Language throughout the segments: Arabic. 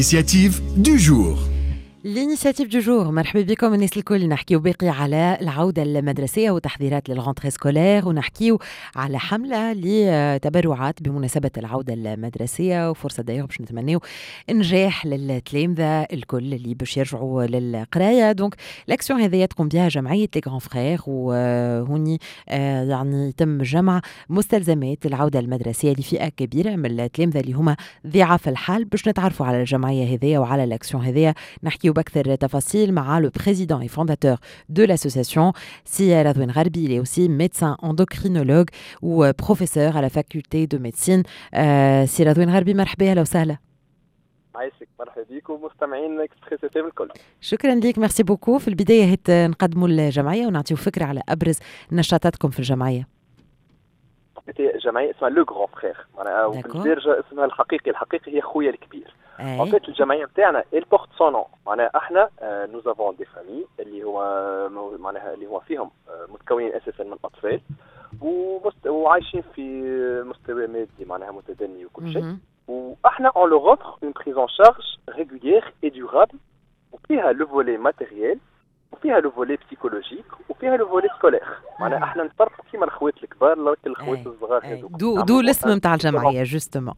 L'initiative du jour. الانيشيتيف دو جور. مرحبا بكم الناس الكل. نحكيو باقي على العودة المدرسية وتحضيرات للغونتري سكولير، ونحكيو على حملة لتبرعات بمناسبة العودة المدرسية، وفرصة دايما باش نتمنيو نجاح للتلامذة الكل اللي باش يرجعوا للقراية. دونك الاكسيون هذه تقوم بها جمعية لي غران فخير، وهوني يعني يتم جمع مستلزمات العودة المدرسية لفئة كبيرة من التلامذة اللي هما ضعاف الحال. باش نتعرفوا على الجمعية هذه وعلى الاكسيون هذه نحكيو بأكثر تفاصيل مع le président et fondateur de l'association, Si Radouine Gharbi. Il est aussi médecin endocrinologue ou professeur à la faculté de médecine. Si Radouine Gharbi, مرحبا، أهلا وسهلا. عايشك، مرحبا بيك ومستمعين اكستريس اف ام الكل. شكرا لك، ميرسي بوكو. في البداية هت نقدموا الجمعية ونعطيو فكرة على أبرز نشاطاتكم في الجمعية. جمعية اسمها لو غران فخير، معناها وبالدارجة اسمها الحقيقي هي خويا الكبير. En fait الجمعية نتاعنا il porte son nom، معناها احنا nous avons des familles اللي هو فيهم متكونين اساسا من اطفال وعايشين في مستوى مادي معناها متدني وكل شيء، واحنا on leur offre une prise en charge régulière et durable، وفيها le volet matériel وفيها لو فولي بسيكولوجيك وفيها لو فولي سكولير. معناها احنا نفرقوا كيما الخوات الكبار لكن الخوات الصغار هذوك دو الاسم نتاع الجمعيه جوستومون.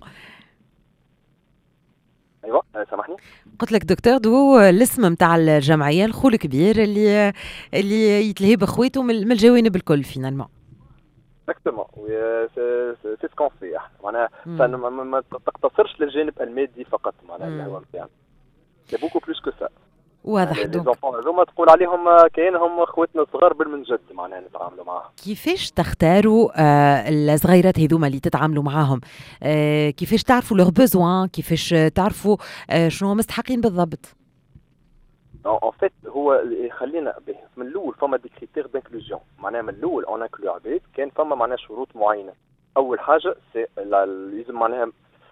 ايوه سامحني، قلت لك دكتور دو الاسم نتاع الجمعيه الخو الكبير اللي يتلهي بخويته من الجوانب الكل فينالمون. اكزاكتومون سي سكون في معناها ما تقتصرش للجانب المادي فقط، معناها اللي هو نتاعنا سي بوكو بلوس كو سا. واضح. دونك هذوما تقول عليهم كاينهم اخوتنا الصغار بالمنجد معناها نتعاملوا معاهم. كيفاش تختاروا الصغيرات هذوما اللي تتعاملوا معاهم؟ كيفاش تعرفوا لور بوزوان؟ كيفاش تعرفوا شنو مستحقين بالضبط؟ ان فيت هو خلينا من الاول فما دي كريتير دانكلوزيون، معناها من الاول اون انكلو عباد كان فما معناها شروط معينه. اول حاجه سي لازم معناها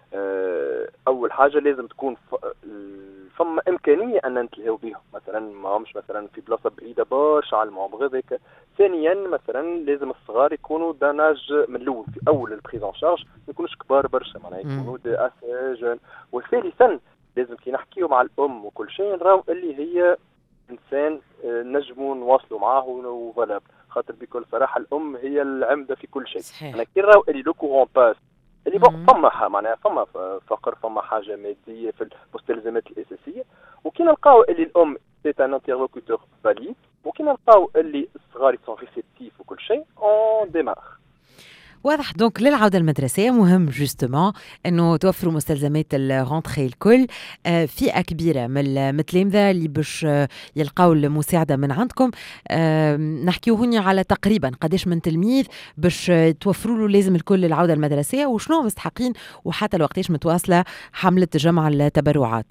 اول حاجه لازم تكون فما امكانيه ان نتلهاو بهم، مثلا ماهمش مثلا في بلاصه بعيده برشا على المعمر هذاك. ثانيا مثلا لازم الصغار يكونوا داناج من الاول في اول البريز ان شارج ما يكونوش كبار برشا، معناها يكونوا دي اسي جون. وثالثا لازم كي نحكيو مع الام وكل شيء نراو اللي هي انسان نجموا نواصلوا معاه وفالاب، خاطر بكل صراحه الام هي العمده في كل شيء. انا كي نراو اللي لو كورون باس اللي فما معناها فما فقر، فما حاجه ماديه في المستلزمات الاساسيه، وكي نلقاو اللي الام سي ان انترلوكوتور فاليد، وكي نلقاو اللي الصغار سون ريسيبتيف وكل شيء اون ديمار. واضح. دونك للعودة المدرسية مهم جوستومون أنه توفروا مستلزمات الغونتري الكل. فئة كبيرة من التلامذة اللي باش يلقاو المساعدة من عندكم. نحكيو هوني على تقريبا قداش من تلميذ باش توفروا له لازم الكل العودة المدرسية، وشنو مستحقين، وحتى الوقتاش متواصلة حملة جمع التبرعات؟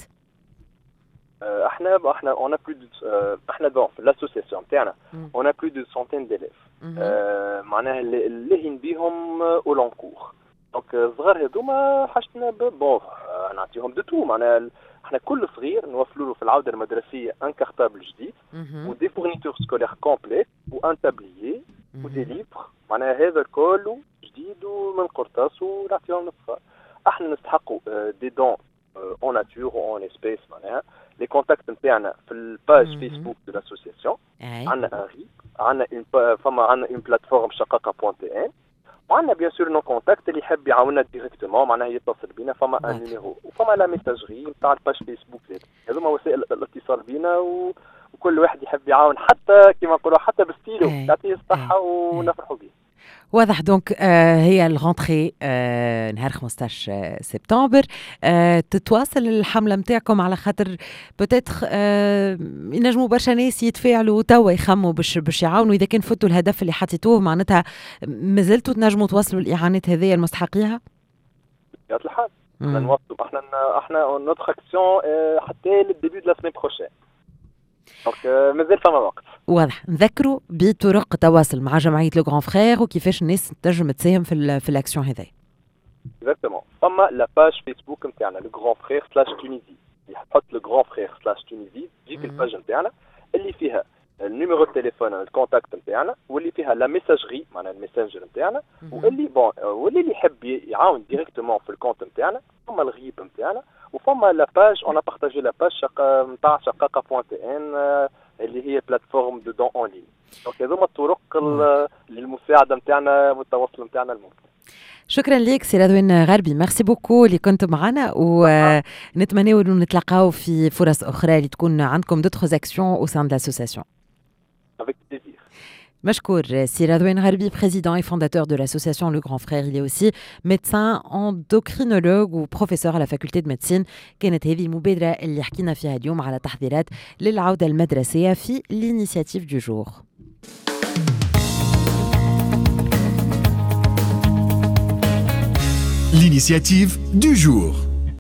احنا on a plus de احنا دون في l'association تاعنا on a plus de centaines d'élèves معناها اللي بيهم او لونكور. دونك الصغار هذوما حاجتنا بون نعطيهم دو تو، معناها احنا كل صغير نوفروا له في العوده المدرسيه ان كارتابل جديد ودي فورنيتور سكولير كومبليت وان تابليي ودي ليبر، معناها هذا كله جديد ومن قرطاس ونعطيهم للصغار. احنا نستحقوا دي دون اون ناتور اون اسبيس، معناها لي كونتاكت نتاعنا في الباج فيسبوك دو لاسوسياسيون. عندنا ان ريب، عندنا اون بلاتفورم شقاقه.ان، وعندنا بيان سور نو كونتاكت اللي يحب يعاوننا ديريكتومون معناها يتصل بينا، فما ان نيميرو وفما لا ميساجري نتاع الباج فيسبوك. هذوما وسائل الاتصال بينا، وكل واحد يحب يعاون حتى كما نقولوا حتى بستيلو تعطيه الصحه ونفرحوا به. واضح. دونك هي الغونتري نهار 15 سبتمبر. تتواصل الحملة متاعكم على خاطر بوتيتر ينجموا برشا ناس يتفاعلوا توا يخموا باش يعاونوا. إذا كان فتوا الهدف اللي حطيتوه معناتها مازلتوا تنجموا توصلوا الإعانات هذه المستحقيها؟ بطبيعة الحال احنا نوصلوا. احنا نوتر اكسيون حتى للديبي دو لا سيمين بروشين، دونك مازال فما وقت. واضح. نذكروا بطرق التواصل مع جمعية لو غران فخير وكيفاش الناس تنجم تساهم في الاكسيون هذه. اكزاكتومون. فما لا باج فيسبوك نتاعنا لو غران فخير /تونيزي، يحط لو غران فخير /تونيزي تجيك الباج نتاعنا اللي فيها النيميرو التليفون الكونتاكت نتاعنا، واللي فيها لا ميساجري معناها الميسنجر نتاعنا، واللي يحب يعاون ديريكتومون في الكونت نتاعنا. فما الغيب نتاعنا وفما لا باج اون بارطاجي لا باج نتاع شقاقه.ان اللي هي بلاتفورم دو دون اون لين. دونك هذوما الطرق للمساعده نتاعنا والتواصل نتاعنا الممكن. شكرا لك سي رضوان غربي، ميرسي بوكو اللي كنت معنا، ونتمنى انه نتلاقاو في فرص اخرى اللي تكون عندكم d'autres actions au sein de l'association. Avec plaisir. Mashkour, c'est Radouane Gharbi, président et fondateur de l'association Le Grand Frère. Il est aussi médecin endocrinologue ou professeur à la faculté de médecine. كانت هذه المبادرة اللي حكينا فيها اليوم على تحضيرات للعودة المدرسية في l'initiative du jour. L'initiative du jour.